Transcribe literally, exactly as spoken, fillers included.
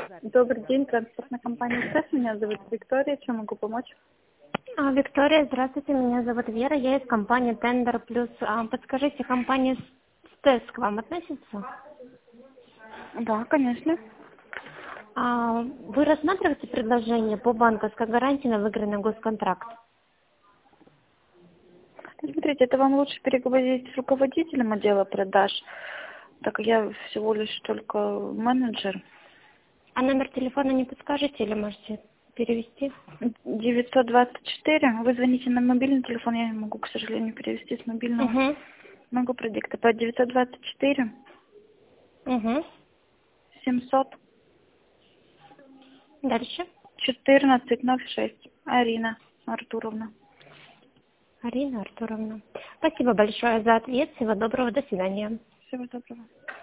Добрый день, транспортная компания «СЭС». Меня зовут Виктория. Чем могу помочь? А, Виктория, здравствуйте, меня зовут Вера, я из компании Tender Plus. А, подскажите, компания СТЭС к вам относится? Да, конечно. А, вы рассматриваете предложение по банковской гарантии на выигранный госконтракт? Смотрите, это вам лучше переговорить с руководителем отдела продаж, так как я всего лишь только менеджер. А номер телефона не подскажете или можете перевести? девятьсот двадцать четыре. Вы звоните на мобильный телефон, я не могу, к сожалению, перевести с мобильного. Угу. Могу продиктовать. девятьсот двадцать четыре Угу. семьсот Дальше. четырнадцать ноль шесть. Арина Артуровна. Арина Артуровна. Спасибо большое за ответ. Всего доброго. До свидания. Всего доброго.